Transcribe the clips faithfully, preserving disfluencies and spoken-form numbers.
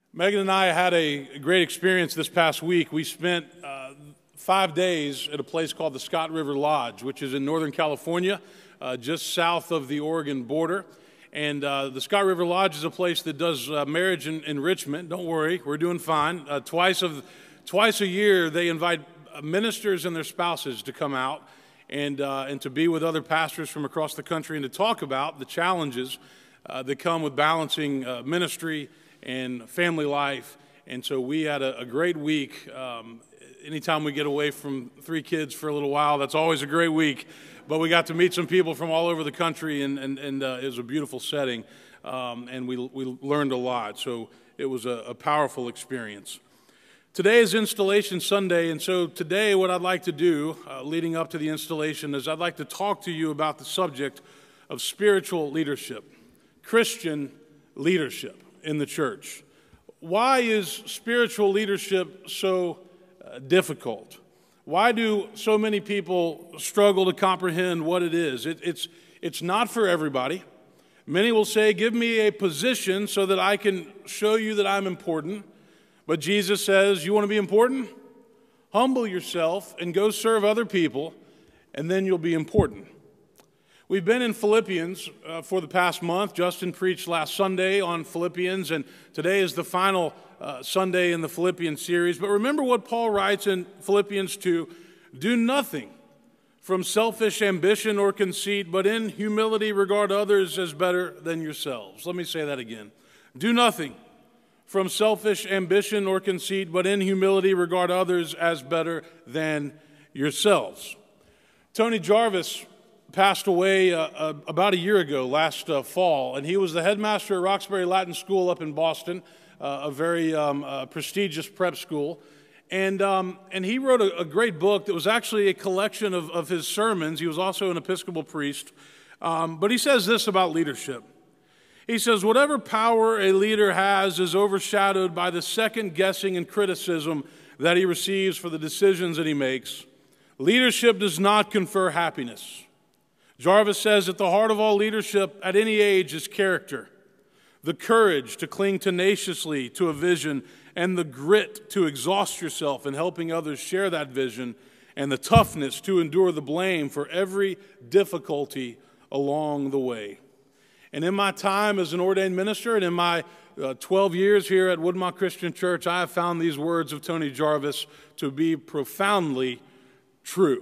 Megan and I had a great experience this past week. We spent uh, five days at a place called the Scott River Lodge, which is in Northern California, uh, just south of the Oregon border. And uh, the Scott River Lodge is a place that does uh, marriage en- enrichment. Don't worry, we're doing fine. Uh, twice of twice a year, they invite ministers and their spouses to come out and uh, and to be with other pastors from across the country and to talk about the challenges uh, that come with balancing uh, ministry and family life. And so we had a, a great week. Um, anytime we get away from three kids for a little while, that's always a great week. But we got to meet some people from all over the country, and, and, and uh, it was a beautiful setting, um, and we, we learned a lot. So it was a, a powerful experience. Today is Installation Sunday, and so today what I'd like to do, uh, leading up to the installation, is I'd like to talk to you about the subject of spiritual leadership, Christian leadership in the church. Why is spiritual leadership so uh, difficult? Why do so many people struggle to comprehend what it is? It, it's, it's not for everybody. Many will say, give me a position so that I can show you that I'm important. But Jesus says, you want to be important? Humble yourself and go serve other people, and then you'll be important. We've been in Philippians uh, for the past month. Justin preached last Sunday on Philippians, and today is the final uh, Sunday in the Philippians series. But remember what Paul writes in Philippians two, do nothing from selfish ambition or conceit, but in humility regard others as better than yourselves. Let me say that again. Do nothing from selfish ambition or conceit, but in humility regard others as better than yourselves. Tony Jarvis passed away uh, uh, about a year ago, last uh, fall, and he was the headmaster at Roxbury Latin School up in Boston, uh, a very um, uh, prestigious prep school. And um, and he wrote a, a great book that was actually a collection of, of his sermons. He was also an Episcopal priest. Um, but he says this about leadership. He says, whatever power a leader has is overshadowed by the second guessing and criticism that he receives for the decisions that he makes. Leadership does not confer happiness. Jarvis says, at the heart of all leadership at any age is character, the courage to cling tenaciously to a vision, and the grit to exhaust yourself in helping others share that vision, and the toughness to endure the blame for every difficulty along the way. And in my time as an ordained minister and in my uh, twelve years here at Woodmont Christian Church, I have found these words of Tony Jarvis to be profoundly true.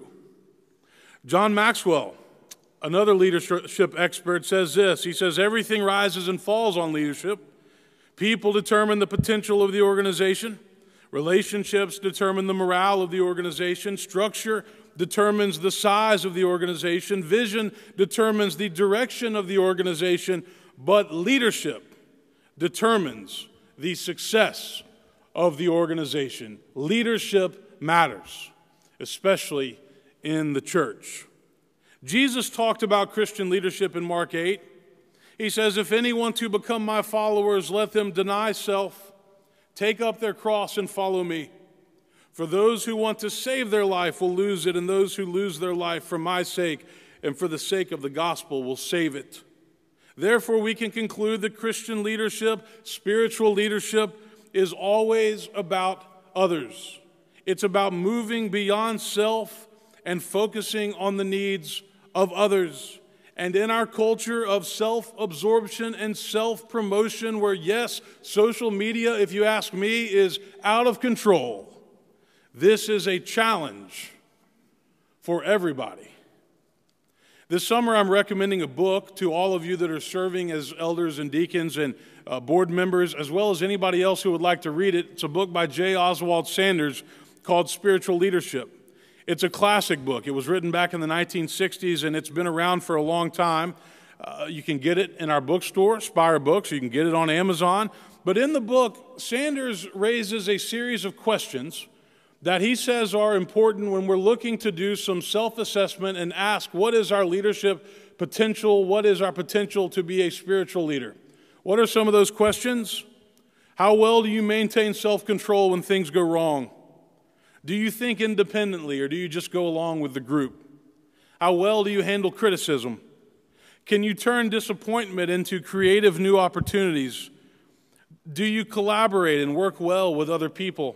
John Maxwell, another leadership expert, says this. He says, everything rises and falls on leadership. People determine the potential of the organization. Relationships determine the morale of the organization. Structure determines the size of the organization. Vision determines the direction of the organization. But leadership determines the success of the organization. Leadership matters, especially in the church. Jesus talked about Christian leadership in Mark eight. He says, if any want to become my followers, let them deny self, take up their cross, and follow me. For those who want to save their life will lose it, and those who lose their life for my sake and for the sake of the gospel will save it. Therefore, we can conclude that Christian leadership, spiritual leadership, is always about others. It's about moving beyond self and focusing on the needs of others. And in our culture of self-absorption and self-promotion, where, yes, social media, if you ask me, is out of control, this is a challenge for everybody. This summer, I'm recommending a book to all of you that are serving as elders and deacons and uh, board members, as well as anybody else who would like to read it. It's a book by J. Oswald Sanders called Spiritual Leadership. It's a classic book. It was written back in the nineteen sixties, and it's been around for a long time. Uh, you can get it in our bookstore, Spire Books. You can get it on Amazon. But in the book, Sanders raises a series of questions that he says are important when we're looking to do some self-assessment and ask, what is our leadership potential? What is our potential to be a spiritual leader? What are some of those questions? How well do you maintain self-control when things go wrong? Do you think independently, or do you just go along with the group? How well do you handle criticism? Can you turn disappointment into creative new opportunities? Do you collaborate and work well with other people?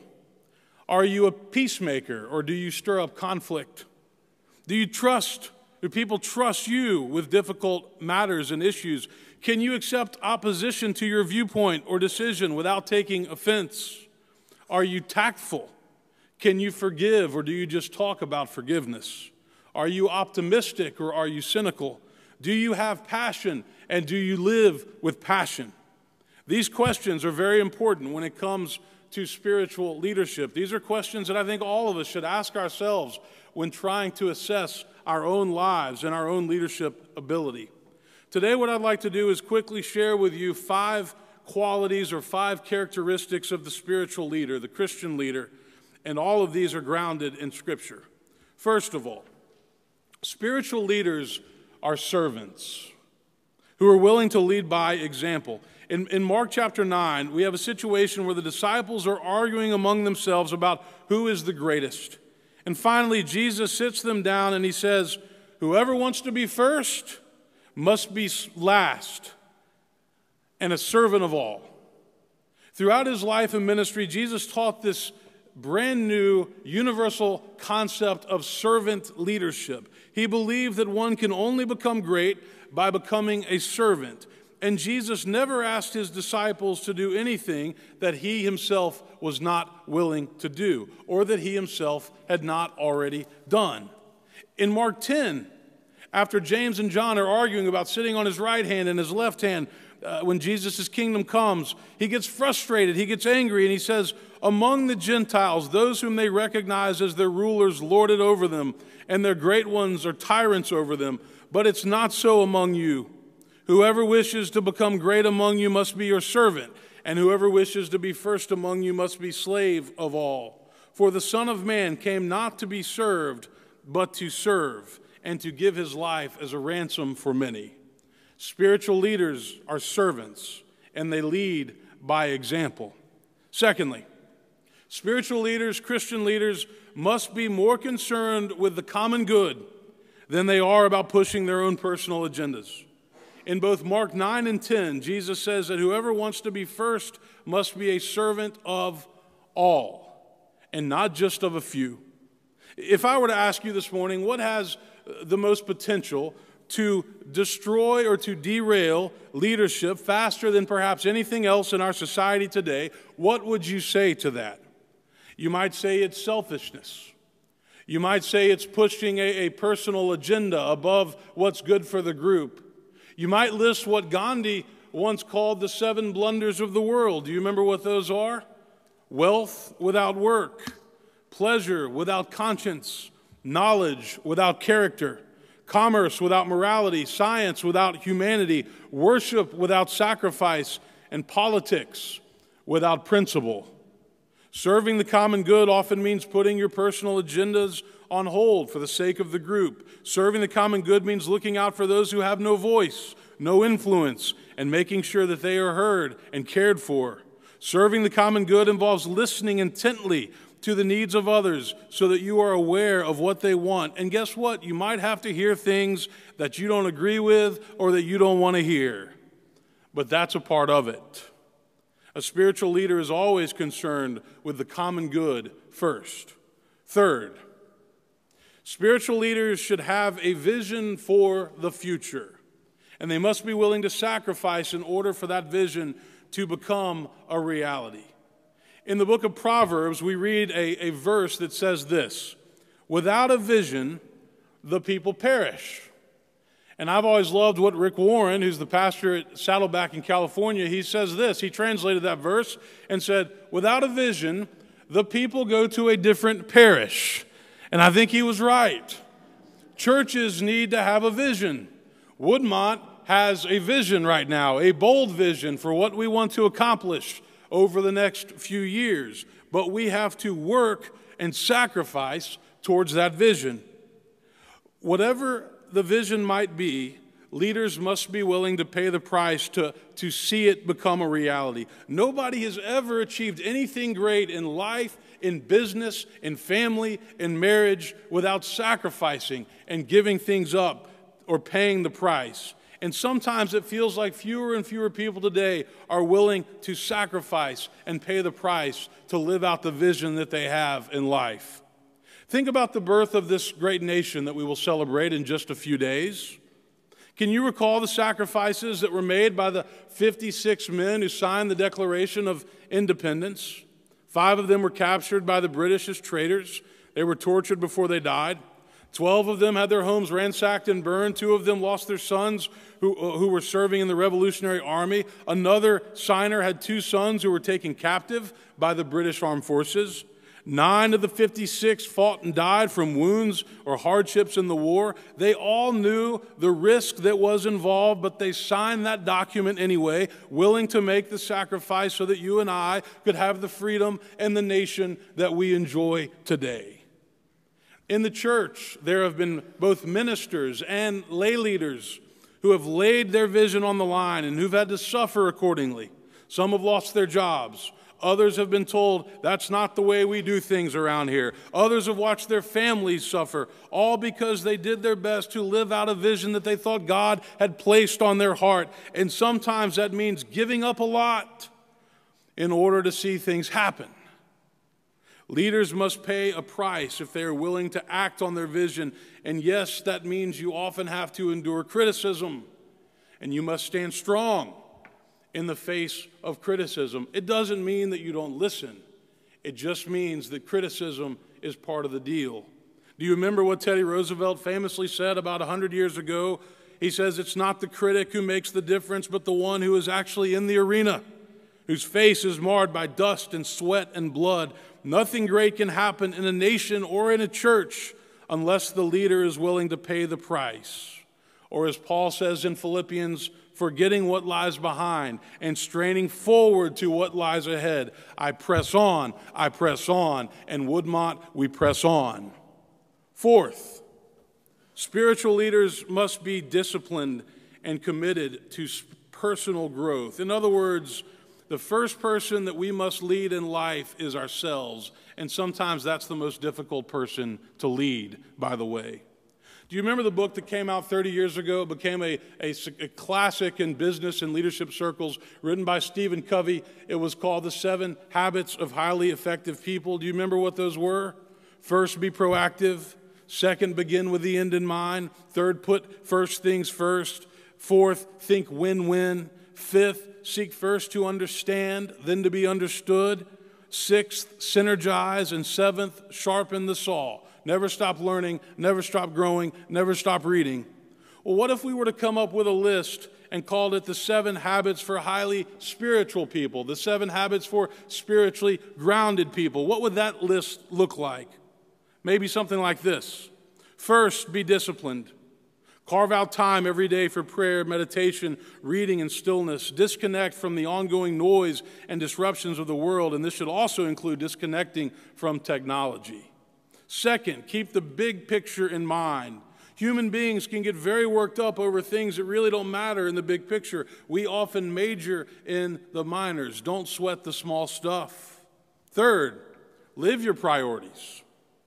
Are you a peacemaker, or do you stir up conflict? Do you trust, do people trust you with difficult matters and issues? Can you accept opposition to your viewpoint or decision without taking offense? Are you tactful? Can you forgive, or do you just talk about forgiveness? Are you optimistic, or are you cynical? Do you have passion, and do you live with passion? These questions are very important when it comes to spiritual leadership. These are questions that I think all of us should ask ourselves when trying to assess our own lives and our own leadership ability. Today, what I'd like to do is quickly share with you five qualities or five characteristics of the spiritual leader, the Christian leader, and all of these are grounded in Scripture. First of all, spiritual leaders are servants who are willing to lead by example. In, in Mark chapter nine, we have a situation where the disciples are arguing among themselves about who is the greatest. And finally, Jesus sits them down and he says, whoever wants to be first must be last and a servant of all. Throughout his life and ministry, Jesus taught this brand new universal concept of servant leadership. He believed that one can only become great by becoming a servant. And Jesus never asked his disciples to do anything that he himself was not willing to do, or that he himself had not already done. In Mark ten, after James and John are arguing about sitting on his right hand and his left hand, uh, when Jesus' kingdom comes, he gets frustrated, he gets angry, and he says, among the Gentiles, those whom they recognize as their rulers lord it over them, and their great ones are tyrants over them, but it's not so among you. Whoever wishes to become great among you must be your servant, and whoever wishes to be first among you must be slave of all. For the Son of Man came not to be served, but to serve, and to give his life as a ransom for many. Spiritual leaders are servants, and they lead by example. Secondly, spiritual leaders, Christian leaders, must be more concerned with the common good than they are about pushing their own personal agendas. In both Mark nine and ten, Jesus says that whoever wants to be first must be a servant of all, and not just of a few. If I were to ask you this morning, what has the most potential to destroy or to derail leadership faster than perhaps anything else in our society today, what would you say to that? You might say it's selfishness. You might say it's pushing a, a personal agenda above what's good for the group. You might list what Gandhi once called the seven blunders of the world. Do you remember what those are? Wealth without work, pleasure without conscience, knowledge without character, commerce without morality, science without humanity, worship without sacrifice, and politics without principle. Serving the common good often means putting your personal agendas on hold for the sake of the group. Serving the common good means looking out for those who have no voice, no influence, and making sure that they are heard and cared for. Serving the common good involves listening intently to the needs of others so that you are aware of what they want. And guess what? You might have to hear things that you don't agree with or that you don't want to hear. But that's a part of it. A spiritual leader is always concerned with the common good first. Third, spiritual leaders should have a vision for the future, and they must be willing to sacrifice in order for that vision to become a reality. In the book of Proverbs, we read a, a verse that says this, without a vision, the people perish. And I've always loved what Rick Warren, who's the pastor at Saddleback in California, he says this. He translated that verse and said, without a vision, the people go to a different parish. And I think he was right. Churches need to have a vision. Woodmont has a vision right now, a bold vision for what we want to accomplish over the next few years. But we have to work and sacrifice towards that vision. Whatever the vision might be, leaders must be willing to pay the price to, to see it become a reality. Nobody has ever achieved anything great in life, in business, in family, in marriage without sacrificing and giving things up or paying the price. And sometimes it feels like fewer and fewer people today are willing to sacrifice and pay the price to live out the vision that they have in life. Think about the birth of this great nation that we will celebrate in just a few days. Can you recall the sacrifices that were made by the fifty-six men who signed the Declaration of Independence? Five of them were captured by the British as traitors. They were tortured before they died. Twelve of them had their homes ransacked and burned. Two of them lost their sons who, who were serving in the Revolutionary Army. Another signer had two sons who were taken captive by the British Armed Forces. Nine of the fifty-six fought and died from wounds or hardships in the war. They all knew the risk that was involved, but they signed that document anyway, willing to make the sacrifice so that you and I could have the freedom and the nation that we enjoy today. In the church, there have been both ministers and lay leaders who have laid their vision on the line and who've had to suffer accordingly. Some have lost their jobs. Others have been told, that's not the way we do things around here. Others have watched their families suffer, all because they did their best to live out a vision that they thought God had placed on their heart. And sometimes that means giving up a lot in order to see things happen. Leaders must pay a price if they are willing to act on their vision. And yes, that means you often have to endure criticism, and you must stand strong in the face of criticism. It doesn't mean that you don't listen. It just means that criticism is part of the deal. Do you remember what Teddy Roosevelt famously said about one hundred years ago? He says, it's not the critic who makes the difference, but the one who is actually in the arena, whose face is marred by dust and sweat and blood. Nothing great can happen in a nation or in a church unless the leader is willing to pay the price. Or as Paul says in Philippians, forgetting what lies behind and straining forward to what lies ahead. I press on, I press on, and Woodmont, we press on. Fourth, spiritual leaders must be disciplined and committed to personal growth. In other words, the first person that we must lead in life is ourselves, and sometimes that's the most difficult person to lead, by the way. Do you remember the book that came out thirty years ago? It became a, a, a classic in business and leadership circles, written by Stephen Covey. It was called The Seven Habits of Highly Effective People. Do you remember what those were? First, be proactive. Second, begin with the end in mind. Third, put first things first. Fourth, think win-win. Fifth, seek first to understand, then to be understood. Sixth, synergize. And seventh, sharpen the saw. Never stop learning, never stop growing, never stop reading. Well, what if we were to come up with a list and called it the seven habits for highly spiritual people, the seven habits for spiritually grounded people? What would that list look like? Maybe something like this. First, be disciplined. Carve out time every day for prayer, meditation, reading, and stillness. Disconnect from the ongoing noise and disruptions of the world, and this should also include disconnecting from technology. Second, keep the big picture in mind. Human beings can get very worked up over things that really don't matter in the big picture. We often major in the minors. Don't sweat the small stuff. Third, live your priorities.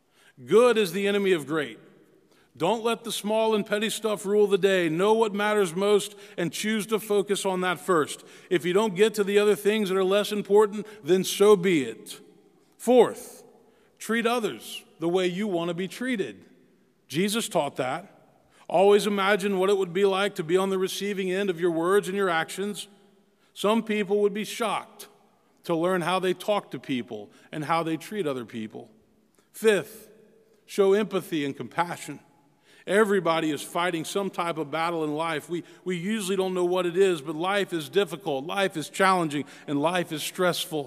Good is the enemy of great. Don't let the small and petty stuff rule the day. Know what matters most and choose to focus on that first. If you don't get to the other things that are less important, then so be it. Fourth, treat others the way you want to be treated. Jesus taught that. Always imagine what it would be like to be on the receiving end of your words and your actions. Some people would be shocked to learn how they talk to people and how they treat other people. Fifth, show empathy and compassion. Everybody is fighting some type of battle in life. We, we usually don't know what it is, but life is difficult, life is challenging, and life is stressful.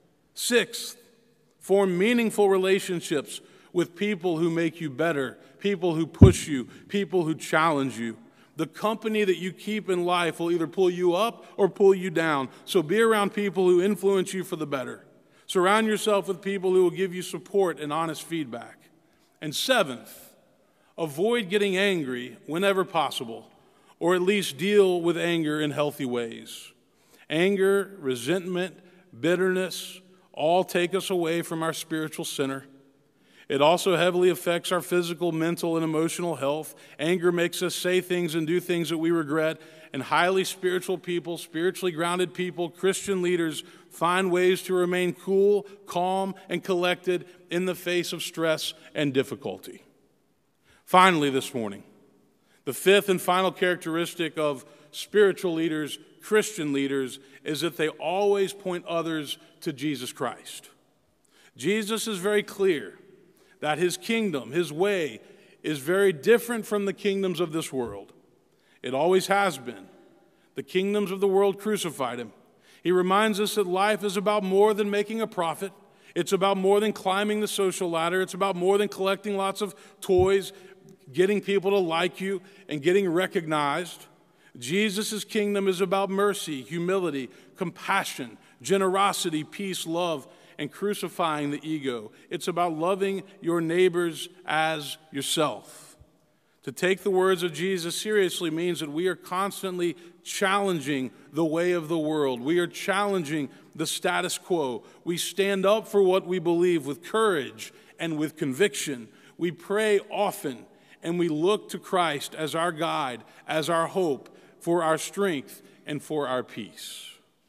Sixth, form meaningful relationships with people who make you better, people who push you, people who challenge you. The company that you keep in life will either pull you up or pull you down. So be around people who influence you for the better. Surround yourself with people who will give you support and honest feedback. And seventh, avoid getting angry whenever possible, or at least deal with anger in healthy ways. Anger, resentment, bitterness all take us away from our spiritual center. It also heavily affects our physical, mental, and emotional health. Anger makes us say things and do things that we regret. And highly spiritual people, spiritually grounded people, Christian leaders find ways to remain cool, calm, and collected in the face of stress and difficulty. Finally, this morning, the fifth and final characteristic of spiritual leaders, Christian leaders, is that they always point others to Jesus Christ. Jesus is very clear that his kingdom, his way, is very different from the kingdoms of this world. It always has been. The kingdoms of the world crucified him. He reminds us that life is about more than making a profit. It's about more than climbing the social ladder. It's about more than collecting lots of toys, getting people to like you, and getting recognized. Jesus' kingdom is about mercy, humility, compassion, generosity, peace, love, and crucifying the ego. It's about loving your neighbors as yourself. To take the words of Jesus seriously means that we are constantly challenging the way of the world. We are challenging the status quo. We stand up for what we believe with courage and with conviction. We pray often, and we look to Christ as our guide, as our hope, for our strength and for our peace.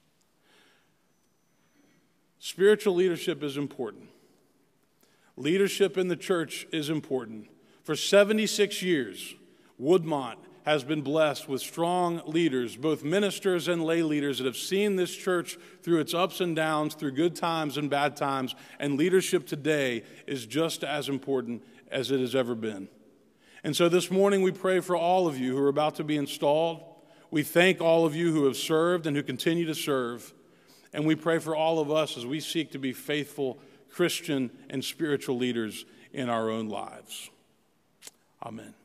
Spiritual leadership is important. Leadership in the church is important. For seventy-six years, Woodmont has been blessed with strong leaders, both ministers and lay leaders, that have seen this church through its ups and downs, through good times and bad times, and leadership today is just as important as it has ever been. And so this morning we pray for all of you who are about to be installed. We thank all of you who have served and who continue to serve, and we pray for all of us as we seek to be faithful Christian and spiritual leaders in our own lives. Amen.